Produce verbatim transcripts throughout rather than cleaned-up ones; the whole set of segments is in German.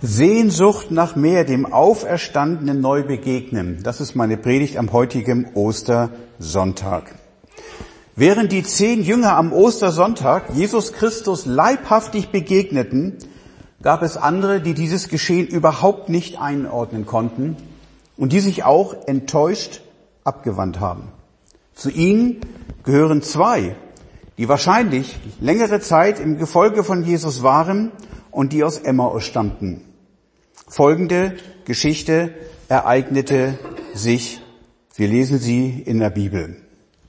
Sehnsucht nach mehr, dem Auferstandenen neu begegnen. Das ist meine Predigt am heutigen Ostersonntag. Während die zehn Jünger am Ostersonntag Jesus Christus leibhaftig begegneten, gab es andere, die dieses Geschehen überhaupt nicht einordnen konnten und die sich auch enttäuscht abgewandt haben. Zu ihnen gehören zwei, die wahrscheinlich längere Zeit im Gefolge von Jesus waren und die aus Emmaus stammten. Folgende Geschichte ereignete sich. Wir lesen sie in der Bibel.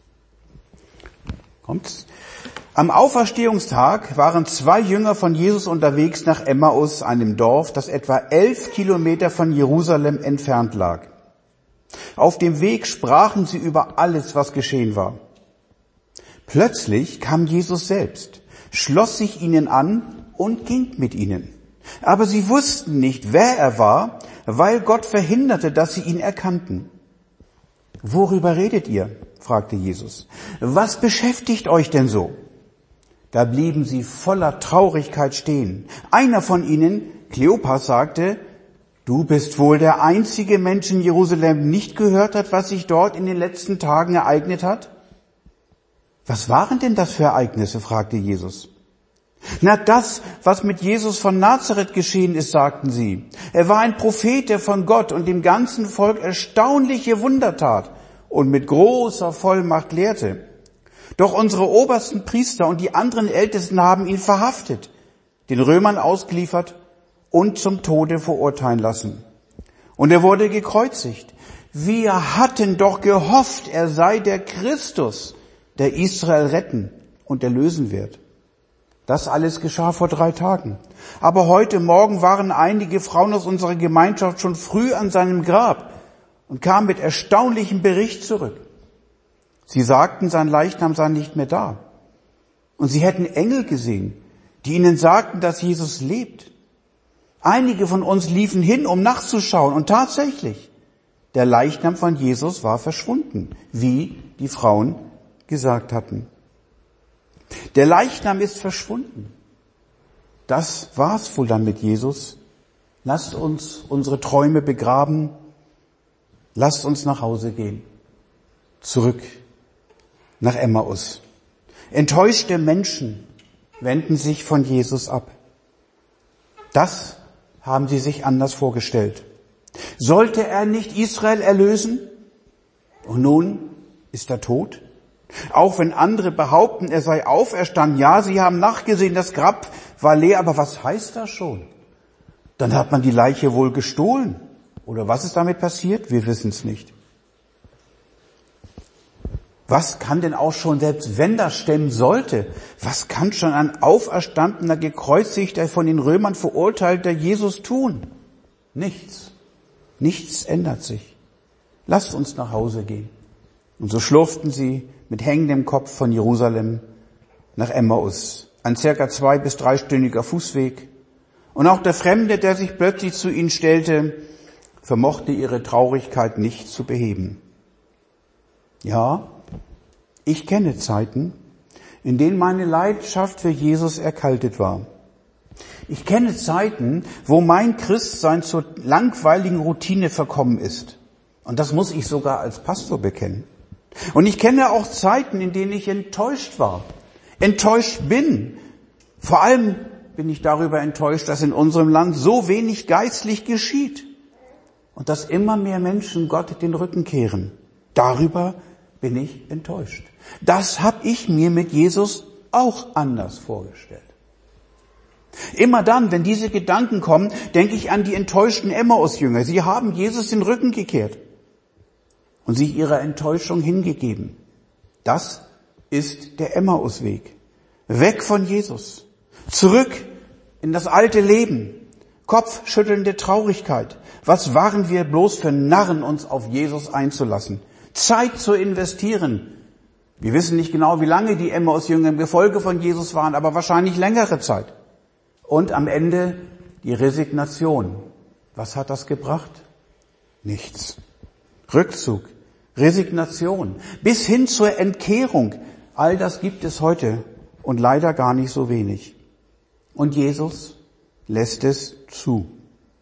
Kommt's? Am Auferstehungstag waren zwei Jünger von Jesus unterwegs nach Emmaus, einem Dorf, das etwa elf Kilometer von Jerusalem entfernt lag. Auf dem Weg sprachen sie über alles, was geschehen war. Plötzlich kam Jesus selbst, schloss sich ihnen an und ging mit ihnen. Aber sie wussten nicht, wer er war, weil Gott verhinderte, dass sie ihn erkannten. »Worüber redet ihr?« fragte Jesus. »Was beschäftigt euch denn so?« Da blieben sie voller Traurigkeit stehen. Einer von ihnen, Kleopas, sagte, »Du bist wohl der einzige Mensch in Jerusalem, nicht gehört hat, was sich dort in den letzten Tagen ereignet hat?« »Was waren denn das für Ereignisse?« fragte Jesus. »Na, das, was mit Jesus von Nazareth geschehen ist«, sagten sie. »Er war ein Prophet, der von Gott und dem ganzen Volk erstaunliche Wunder tat und mit großer Vollmacht lehrte. Doch unsere obersten Priester und die anderen Ältesten haben ihn verhaftet, den Römern ausgeliefert und zum Tode verurteilen lassen. Und er wurde gekreuzigt. Wir hatten doch gehofft, er sei der Christus, der Israel retten und erlösen wird. Das alles geschah vor drei Tagen. Aber heute Morgen waren einige Frauen aus unserer Gemeinschaft schon früh an seinem Grab und kamen mit erstaunlichem Bericht zurück. Sie sagten, sein Leichnam sei nicht mehr da. Und sie hätten Engel gesehen, die ihnen sagten, dass Jesus lebt. Einige von uns liefen hin, um nachzuschauen. Und tatsächlich, der Leichnam von Jesus war verschwunden, wie die Frauen gesagt hatten. Der Leichnam ist verschwunden. Das war's wohl dann mit Jesus. Lasst uns unsere Träume begraben. Lasst uns nach Hause gehen. Zurück nach Emmaus. Enttäuschte Menschen wenden sich von Jesus ab. Das haben sie sich anders vorgestellt. Sollte er nicht Israel erlösen? Und nun ist er tot? Auch wenn andere behaupten, er sei auferstanden. Ja, sie haben nachgesehen, das Grab war leer. Aber was heißt das schon? Dann hat man die Leiche wohl gestohlen. Oder was ist damit passiert? Wir wissen es nicht. Was kann denn auch schon, selbst wenn das stimmen sollte, was kann schon ein auferstandener, gekreuzigter, von den Römern verurteilter Jesus tun? Nichts. Nichts ändert sich. Lasst uns nach Hause gehen. Und so schlurften sie mit hängendem Kopf von Jerusalem nach Emmaus. Ein circa zwei- bis dreistündiger Fußweg. Und auch der Fremde, der sich plötzlich zu ihnen stellte, vermochte ihre Traurigkeit nicht zu beheben. Ja, ich kenne Zeiten, in denen meine Leidenschaft für Jesus erkaltet war. Ich kenne Zeiten, wo mein Christsein zur langweiligen Routine verkommen ist. Und das muss ich sogar als Pastor bekennen. Und ich kenne auch Zeiten, in denen ich enttäuscht war, enttäuscht bin. Vor allem bin ich darüber enttäuscht, dass in unserem Land so wenig geistlich geschieht und dass immer mehr Menschen Gott den Rücken kehren. Darüber bin ich enttäuscht. Das habe ich mir mit Jesus auch anders vorgestellt. Immer dann, wenn diese Gedanken kommen, denke ich an die enttäuschten Emmaus-Jünger. Sie haben Jesus den Rücken gekehrt und sich ihrer Enttäuschung hingegeben. Das ist der Emmaus-Weg. Weg von Jesus. Zurück in das alte Leben. Kopfschüttelnde Traurigkeit. Was waren wir bloß für Narren, uns auf Jesus einzulassen? Zeit zu investieren. Wir wissen nicht genau, wie lange die Emmaus-Jünger im Gefolge von Jesus waren, aber wahrscheinlich längere Zeit. Und am Ende die Resignation. Was hat das gebracht? Nichts. Rückzug, Resignation, bis hin zur Entkehrung. All das gibt es heute und leider gar nicht so wenig. Und Jesus lässt es zu.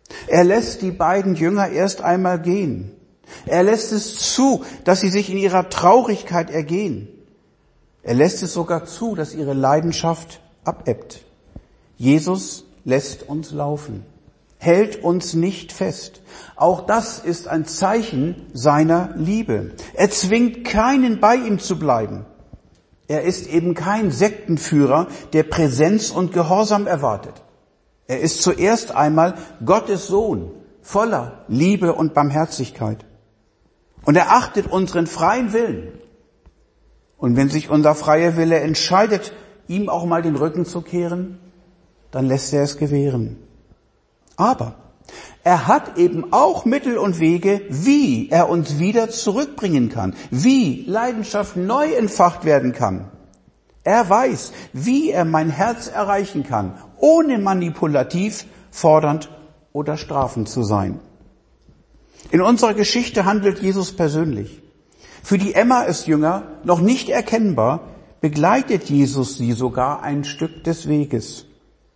Er lässt die beiden Jünger erst einmal gehen. Er lässt es zu, dass sie sich in ihrer Traurigkeit ergehen. Er lässt es sogar zu, dass ihre Leidenschaft abebbt. Jesus lässt uns laufen, hält uns nicht fest. Auch das ist ein Zeichen seiner Liebe. Er zwingt keinen, bei ihm zu bleiben. Er ist eben kein Sektenführer, der Präsenz und Gehorsam erwartet. Er ist zuerst einmal Gottes Sohn, voller Liebe und Barmherzigkeit. Und er achtet unseren freien Willen. Und wenn sich unser freier Wille entscheidet, ihm auch mal den Rücken zu kehren, dann lässt er es gewähren. Aber er hat eben auch Mittel und Wege, wie er uns wieder zurückbringen kann, wie Leidenschaft neu entfacht werden kann. Er weiß, wie er mein Herz erreichen kann, ohne manipulativ, fordernd oder strafend zu sein. In unserer Geschichte handelt Jesus persönlich. Für die Emmaus-Jünger, noch nicht erkennbar, begleitet Jesus sie sogar ein Stück des Weges.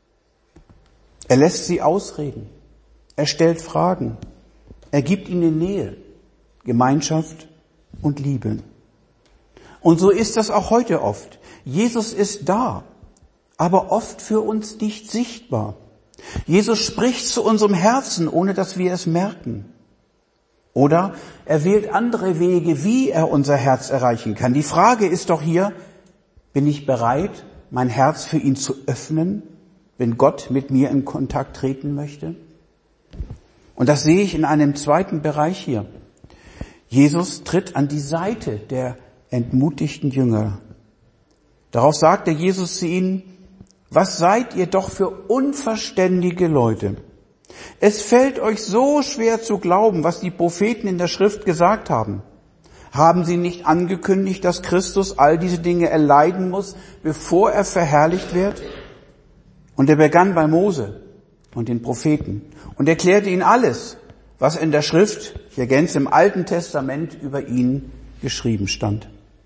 Er lässt sie ausreden. Er stellt Fragen. Er gibt ihnen Nähe, Gemeinschaft und Liebe. Und so ist das auch heute oft. Jesus ist da, aber oft für uns nicht sichtbar. Jesus spricht zu unserem Herzen, ohne dass wir es merken. Oder er wählt andere Wege, wie er unser Herz erreichen kann. Die Frage ist doch hier, bin ich bereit, mein Herz für ihn zu öffnen, wenn Gott mit mir in Kontakt treten möchte? Und das sehe ich in einem zweiten Bereich hier. Jesus tritt an die Seite der entmutigten Jünger. Darauf sagte Jesus zu ihnen, was seid ihr doch für unverständige Leute? Es fällt euch so schwer zu glauben, was die Propheten in der Schrift gesagt haben. Haben sie nicht angekündigt, dass Christus all diese Dinge erleiden muss, bevor er verherrlicht wird? Und er begann bei Mose und den Propheten und erklärte ihnen alles, was in der Schrift, ich ergänze, im Alten Testament über ihn geschrieben stand.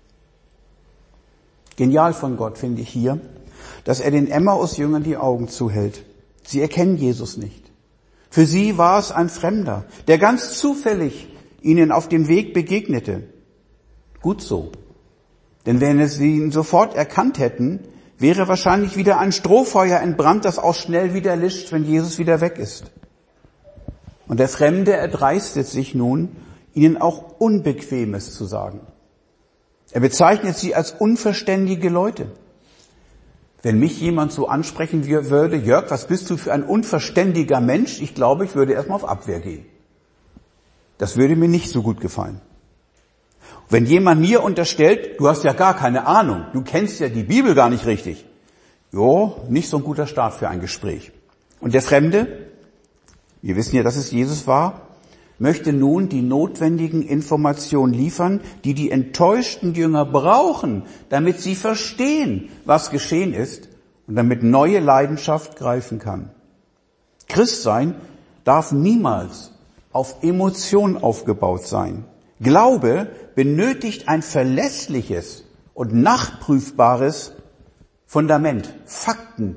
Genial von Gott finde ich hier, dass er den Emmaus-Jüngern die Augen zuhält. Sie erkennen Jesus nicht. Für sie war es ein Fremder, der ganz zufällig ihnen auf dem Weg begegnete. Gut so. Denn wenn sie ihn sofort erkannt hätten, wäre wahrscheinlich wieder ein Strohfeuer entbrannt, das auch schnell wieder lischt, wenn Jesus wieder weg ist. Und der Fremde erdreistet sich nun, ihnen auch Unbequemes zu sagen. Er bezeichnet sie als unverständige Leute. Wenn mich jemand so ansprechen würde, Jörg, was bist du für ein unverständiger Mensch? Ich glaube, ich würde erstmal auf Abwehr gehen. Das würde mir nicht so gut gefallen. Wenn jemand mir unterstellt, du hast ja gar keine Ahnung, du kennst ja die Bibel gar nicht richtig. Jo, nicht so ein guter Start für ein Gespräch. Und der Fremde, wir wissen ja, dass es Jesus war, möchte nun die notwendigen Informationen liefern, die die enttäuschten Jünger brauchen, damit sie verstehen, was geschehen ist und damit neue Leidenschaft greifen kann. Christsein darf niemals auf Emotion aufgebaut sein. Glaube benötigt ein verlässliches und nachprüfbares Fundament, Fakten.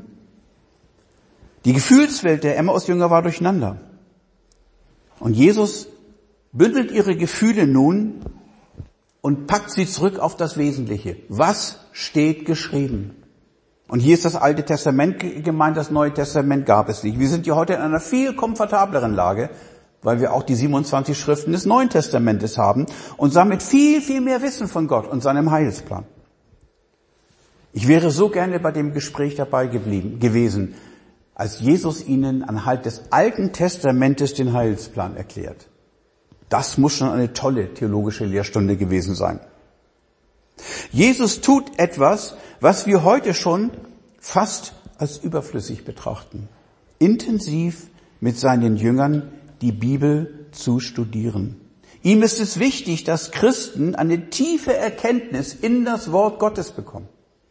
Die Gefühlswelt der Emmaus-Jünger war durcheinander. Und Jesus bündelt ihre Gefühle nun und packt sie zurück auf das Wesentliche. Was steht geschrieben? Und hier ist das Alte Testament gemeint, das Neue Testament gab es nicht. Wir sind ja heute in einer viel komfortableren Lage, weil wir auch die siebenundzwanzig Schriften des Neuen Testamentes haben und damit viel, viel mehr wissen von Gott und seinem Heilsplan. Ich wäre so gerne bei dem Gespräch dabei geblieben, gewesen, als Jesus ihnen anhand des Alten Testamentes den Heilsplan erklärt. Das muss schon eine tolle theologische Lehrstunde gewesen sein. Jesus tut etwas, was wir heute schon fast als überflüssig betrachten. Intensiv mit seinen Jüngern die Bibel zu studieren. Ihm ist es wichtig, dass Christen eine tiefe Erkenntnis in das Wort Gottes bekommen.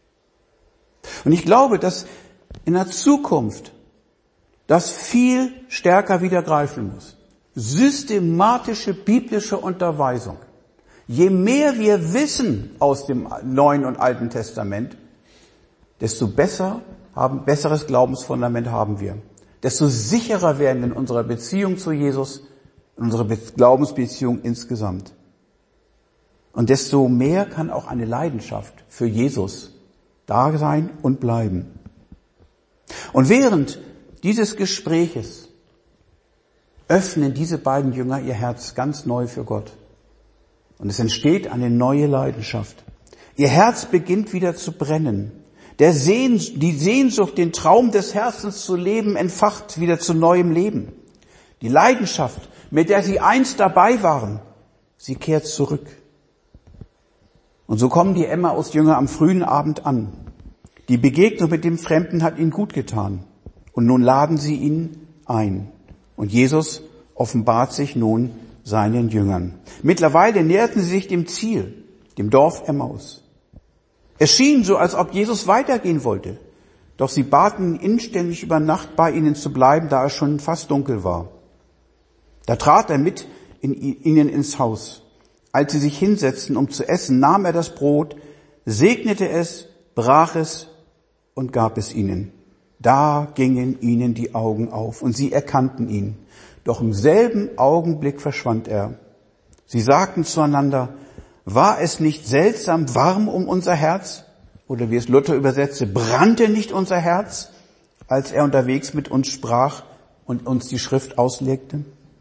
Und ich glaube, dass in der Zukunft das viel stärker wieder greifen muss. Systematische biblische Unterweisung. Je mehr wir wissen aus dem Neuen und Alten Testament, desto besser haben, besseres Glaubensfundament haben wir. desto sicherer werden wir in unserer Beziehung zu Jesus, in unserer Glaubensbeziehung insgesamt. Und desto mehr kann auch eine Leidenschaft für Jesus da sein und bleiben. Und während dieses Gespräches öffnen diese beiden Jünger ihr Herz ganz neu für Gott. Und es entsteht eine neue Leidenschaft. Ihr Herz beginnt wieder zu brennen. Der Sehn, die Sehnsucht, den Traum des Herzens zu leben, entfacht wieder zu neuem Leben. Die Leidenschaft, mit der sie einst dabei waren, sie kehrt zurück. Und so kommen die Emmaus-Jünger am frühen Abend an. Die Begegnung mit dem Fremden hat ihnen gut getan. Und nun laden sie ihn ein. Und Jesus offenbart sich nun seinen Jüngern. Mittlerweile näherten sie sich dem Ziel, dem Dorf Emmaus. Es schien so, als ob Jesus weitergehen wollte. Doch sie baten ihn inständig über Nacht bei ihnen zu bleiben, da es schon fast dunkel war. Da trat er mit in ihnen ins Haus. Als sie sich hinsetzten, um zu essen, nahm er das Brot, segnete es, brach es und gab es ihnen. Da gingen ihnen die Augen auf und sie erkannten ihn. Doch im selben Augenblick verschwand er. Sie sagten zueinander: War es nicht seltsam warm um unser Herz? Oder wie es Luther übersetzte, brannte nicht unser Herz, als er unterwegs mit uns sprach und uns die Schrift auslegte?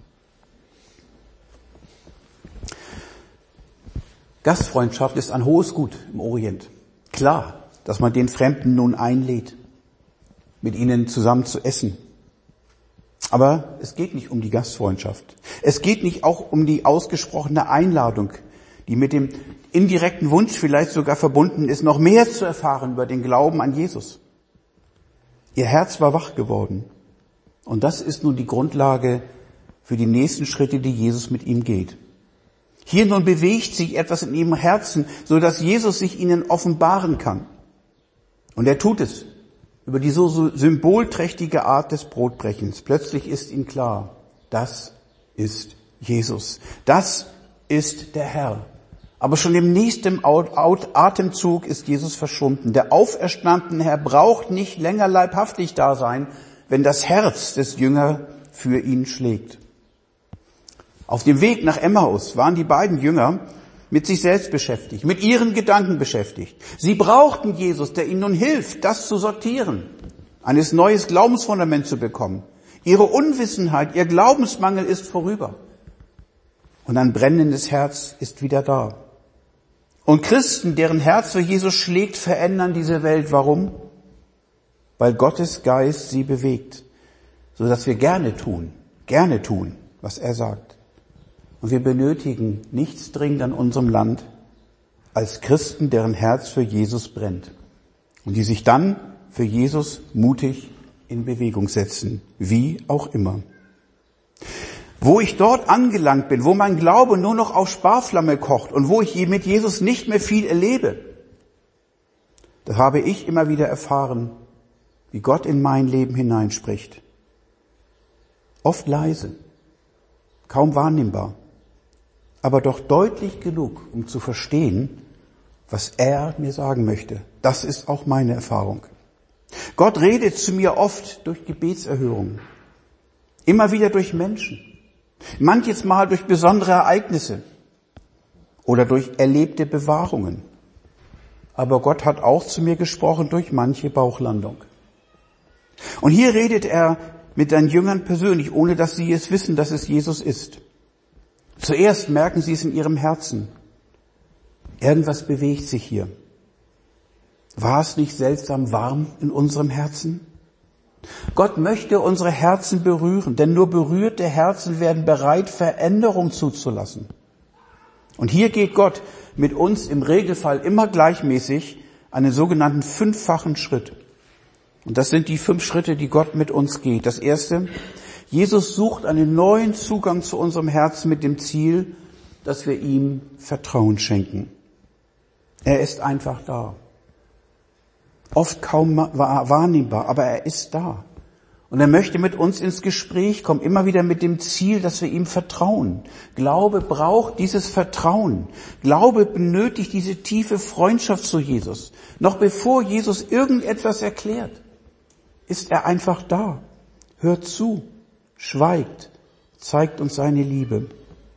Gastfreundschaft ist ein hohes Gut im Orient. Klar, dass man den Fremden nun einlädt, mit ihnen zusammen zu essen. Aber es geht nicht um die Gastfreundschaft. Es geht nicht auch um die ausgesprochene Einladung, die mit dem indirekten Wunsch vielleicht sogar verbunden ist, noch mehr zu erfahren über den Glauben an Jesus. Ihr Herz war wach geworden. Und das ist nun die Grundlage für die nächsten Schritte, die Jesus mit ihm geht. Hier nun bewegt sich etwas in ihrem Herzen, so dass Jesus sich ihnen offenbaren kann. Und er tut es über die so symbolträchtige Art des Brotbrechens. Plötzlich ist ihm klar, das ist Jesus. Das ist der Herr. Aber schon im nächsten Atemzug ist Jesus verschwunden. Der auferstandene Herr braucht nicht länger leibhaftig da sein, wenn das Herz des Jüngers für ihn schlägt. Auf dem Weg nach Emmaus waren die beiden Jünger mit sich selbst beschäftigt, mit ihren Gedanken beschäftigt. Sie brauchten Jesus, der ihnen nun hilft, das zu sortieren, ein neues Glaubensfundament zu bekommen. Ihre Unwissenheit, ihr Glaubensmangel ist vorüber. Und ein brennendes Herz ist wieder da. Und Christen, deren Herz für Jesus schlägt, verändern diese Welt. Warum? Weil Gottes Geist sie bewegt, sodass wir gerne tun, gerne tun, was er sagt. Und wir benötigen nichts dringend an unserem Land als Christen, deren Herz für Jesus brennt und die sich dann für Jesus mutig in Bewegung setzen, wie auch immer. Wo ich dort angelangt bin, wo mein Glaube nur noch auf Sparflamme kocht und wo ich mit Jesus nicht mehr viel erlebe, da habe ich immer wieder erfahren, wie Gott in mein Leben hineinspricht. Oft leise, kaum wahrnehmbar, aber doch deutlich genug, um zu verstehen, was er mir sagen möchte. Das ist auch meine Erfahrung. Gott redet zu mir oft durch Gebetserhörungen, immer wieder durch Menschen, manches Mal durch besondere Ereignisse oder durch erlebte Bewahrungen. Aber Gott hat auch zu mir gesprochen durch manche Bauchlandung. Und hier redet er mit seinen Jüngern persönlich, ohne dass sie es wissen, dass es Jesus ist. Zuerst merken sie es in ihrem Herzen. Irgendwas bewegt sich hier. War es nicht seltsam warm in unserem Herzen? Gott möchte unsere Herzen berühren, denn nur berührte Herzen werden bereit, Veränderung zuzulassen. Und hier geht Gott mit uns im Regelfall immer gleichmäßig einen sogenannten fünffachen Schritt. Und das sind die fünf Schritte, die Gott mit uns geht. Das erste: Jesus sucht einen neuen Zugang zu unserem Herzen mit dem Ziel, dass wir ihm Vertrauen schenken. Er ist einfach da. Oft kaum wahrnehmbar, aber er ist da. Und er möchte mit uns ins Gespräch kommen, immer wieder mit dem Ziel, dass wir ihm vertrauen. Glaube braucht dieses Vertrauen. Glaube benötigt diese tiefe Freundschaft zu Jesus. Noch bevor Jesus irgendetwas erklärt, ist er einfach da. hört zu, schweigt, zeigt uns seine Liebe.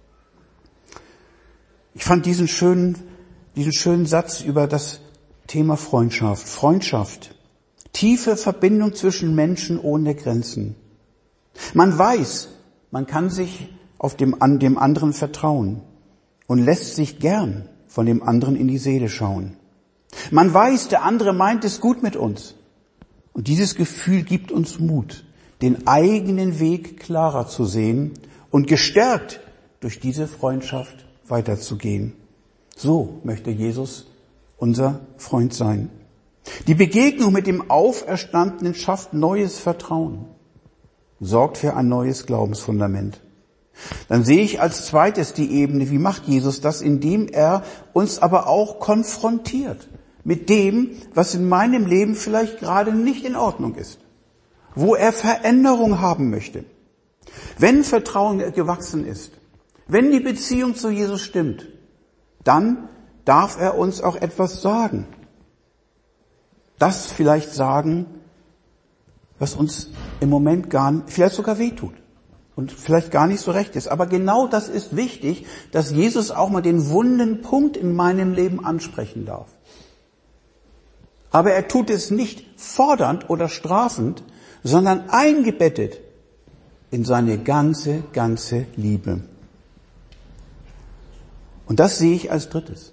Ich fand diesen schönen, diesen schönen Satz über das Thema Freundschaft. Freundschaft. Tiefe Verbindung zwischen Menschen ohne Grenzen. Man weiß, man kann sich auf dem, an dem anderen vertrauen und lässt sich gern von dem anderen in die Seele schauen. Man weiß, der andere meint es gut mit uns. Und dieses Gefühl gibt uns Mut, den eigenen Weg klarer zu sehen und gestärkt durch diese Freundschaft weiterzugehen. So möchte Jesus unser Freund sein. Die Begegnung mit dem Auferstandenen schafft neues Vertrauen, sorgt für ein neues Glaubensfundament. Dann sehe ich als zweites die Ebene, wie macht Jesus das, indem er uns aber auch konfrontiert mit dem, was in meinem Leben vielleicht gerade nicht in Ordnung ist, wo er Veränderung haben möchte. Wenn Vertrauen gewachsen ist, wenn die Beziehung zu Jesus stimmt, dann darf er uns auch etwas sagen. Das vielleicht sagen, was uns im Moment gar nicht, vielleicht sogar wehtut und vielleicht gar nicht so recht ist. Aber genau das ist wichtig, dass Jesus auch mal den wunden Punkt in meinem Leben ansprechen darf. Aber er tut es nicht fordernd oder strafend, sondern eingebettet in seine ganze, ganze Liebe. Und das sehe ich als drittes.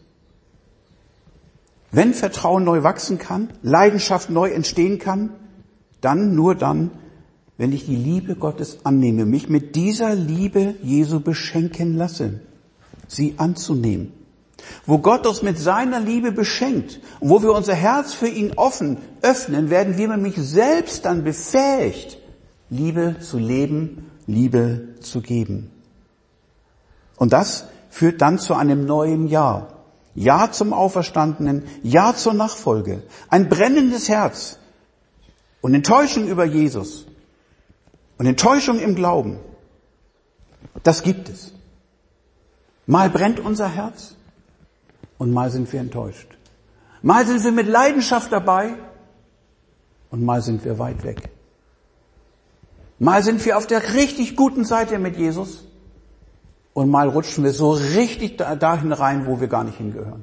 Wenn Vertrauen neu wachsen kann, Leidenschaft neu entstehen kann, dann nur dann, wenn ich die Liebe Gottes annehme, mich mit dieser Liebe Jesu beschenken lasse, sie anzunehmen. Wo Gott uns mit seiner Liebe beschenkt und wo wir unser Herz für ihn offen öffnen, werden wir nämlich selbst dann befähigt, Liebe zu leben, Liebe zu geben. Und das führt dann zu einem neuen Ja. Ja zum Auferstandenen, Ja zur Nachfolge. Ein brennendes Herz und Enttäuschung über Jesus und Enttäuschung im Glauben. Das gibt es. Mal brennt unser Herz und mal sind wir enttäuscht. Mal sind wir mit Leidenschaft dabei und mal sind wir weit weg. Mal sind wir auf der richtig guten Seite mit Jesus und mal rutschen wir so richtig dahin rein, wo wir gar nicht hingehören.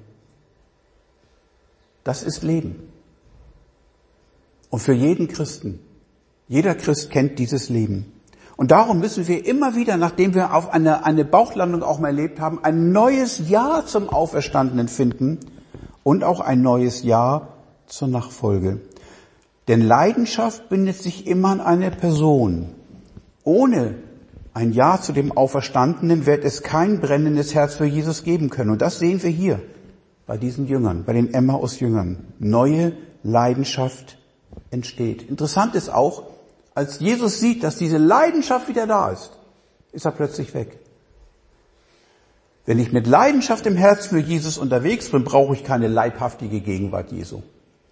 Das ist Leben. Und für jeden Christen, jeder Christ kennt dieses Leben. Und darum müssen wir immer wieder, nachdem wir auf eine, eine Bauchlandung auch mal erlebt haben, ein neues Ja zum Auferstandenen finden und auch ein neues Ja zur Nachfolge. Denn Leidenschaft bindet sich immer an eine Person. Ohne ein Ja zu dem Auferstandenen wird es kein brennendes Herz für Jesus geben können. Und das sehen wir hier bei diesen Jüngern, bei den Emmaus-Jüngern. Neue Leidenschaft entsteht. Interessant ist auch, als Jesus sieht, dass diese Leidenschaft wieder da ist, ist er plötzlich weg. Wenn ich mit Leidenschaft im Herzen für Jesus unterwegs bin, brauche ich keine leibhaftige Gegenwart Jesu.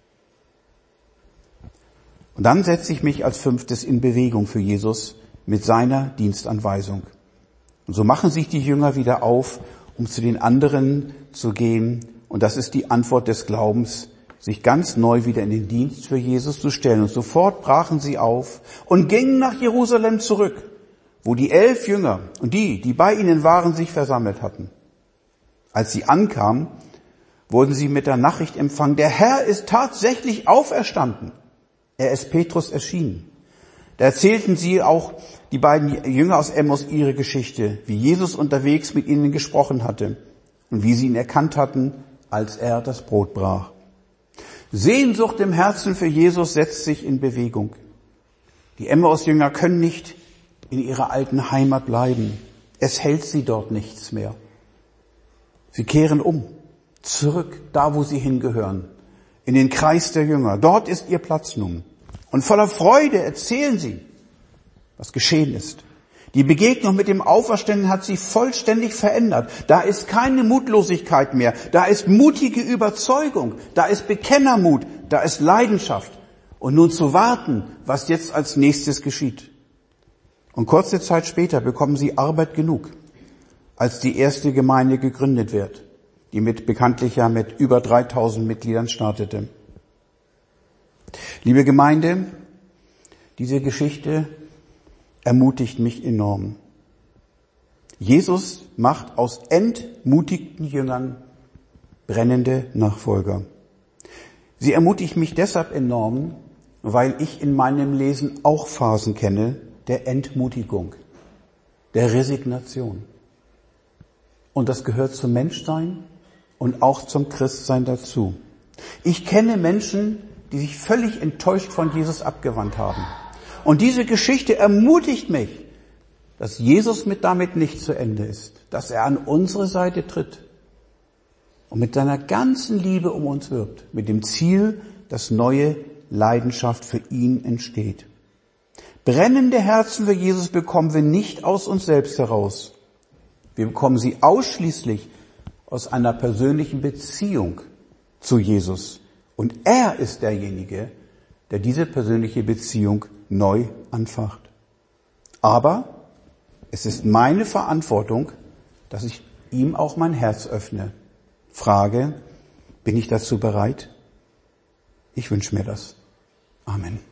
Und dann setze ich mich als fünftes in Bewegung für Jesus mit seiner Dienstanweisung. Und so machen sich die Jünger wieder auf, um zu den anderen zu gehen. Und das ist die Antwort des Glaubens, sich ganz neu wieder in den Dienst für Jesus zu stellen. Und sofort brachen sie auf und gingen nach Jerusalem zurück, wo die elf Jünger und die, die bei ihnen waren, sich versammelt hatten. Als sie ankamen, wurden sie mit der Nachricht empfangen, der Herr ist tatsächlich auferstanden. Er ist Petrus erschienen. Da erzählten sie auch, die beiden Jünger aus Emmaus, ihre Geschichte, wie Jesus unterwegs mit ihnen gesprochen hatte und wie sie ihn erkannt hatten, als er das Brot brach. Sehnsucht im Herzen für Jesus setzt sich in Bewegung. Die Emmaus-Jünger können nicht in ihrer alten Heimat bleiben. Es hält sie dort nichts mehr. Sie kehren um, zurück, da wo sie hingehören, in den Kreis der Jünger. Dort ist ihr Platz nun. Und voller Freude erzählen sie, was geschehen ist. Die Begegnung mit dem Auferstandenen hat sie vollständig verändert. Da ist keine Mutlosigkeit mehr. Da ist mutige Überzeugung. Da ist Bekennermut. Da ist Leidenschaft. Und nun zu warten, was jetzt als nächstes geschieht. Und kurze Zeit später bekommen sie Arbeit genug, als die erste Gemeinde gegründet wird, die mit bekanntlich ja mit über dreitausend Mitgliedern startete. Liebe Gemeinde, diese Geschichte ermutigt mich enorm. Jesus macht aus entmutigten Jüngern brennende Nachfolger. Sie ermutigt mich deshalb enorm, weil ich in meinem Lesen auch Phasen kenne der Entmutigung, der Resignation. Und das gehört zum Menschsein und auch zum Christsein dazu. Ich kenne Menschen, die sich völlig enttäuscht von Jesus abgewandt haben. Und diese Geschichte ermutigt mich, dass Jesus mit damit nicht zu Ende ist, dass er an unsere Seite tritt und mit seiner ganzen Liebe um uns wirbt, mit dem Ziel, dass neue Leidenschaft für ihn entsteht. Brennende Herzen für Jesus bekommen wir nicht aus uns selbst heraus. Wir bekommen sie ausschließlich aus einer persönlichen Beziehung zu Jesus. Und er ist derjenige, der diese persönliche Beziehung neu anfacht. Aber es ist meine Verantwortung, dass ich ihm auch mein Herz öffne. Frage, bin ich dazu bereit? Ich wünsche mir das. Amen.